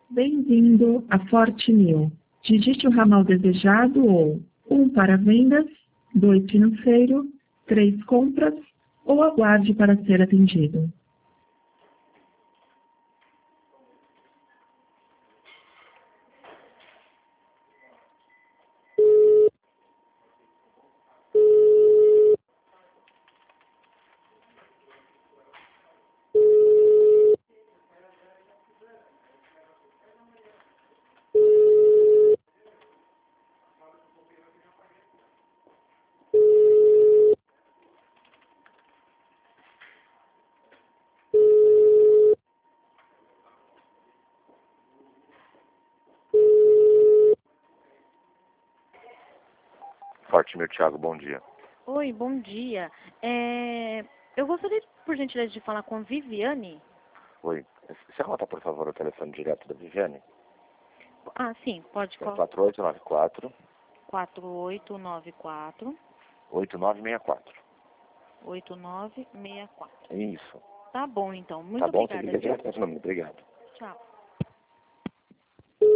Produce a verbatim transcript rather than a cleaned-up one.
Bem-vindo a Forte Mil. Digite o ramal desejado ou um para vendas, dois financeiro, três compras ou aguarde para ser atendido. Forte Mil, Thiago, bom dia. Oi, bom dia. É, eu gostaria, por gentileza, de falar com a Viviane. Oi. Você anota, por favor, o telefone direto da Viviane? Ah, sim, pode É colocar. quatro oito nove quatro, quatro oito nove quatro, oito nove seis quatro. oito nove seis quatro. Isso. Tá bom, então. Muito Tá bom? Você obrigada, liga viu? direto nesse número. Obrigado. Tchau.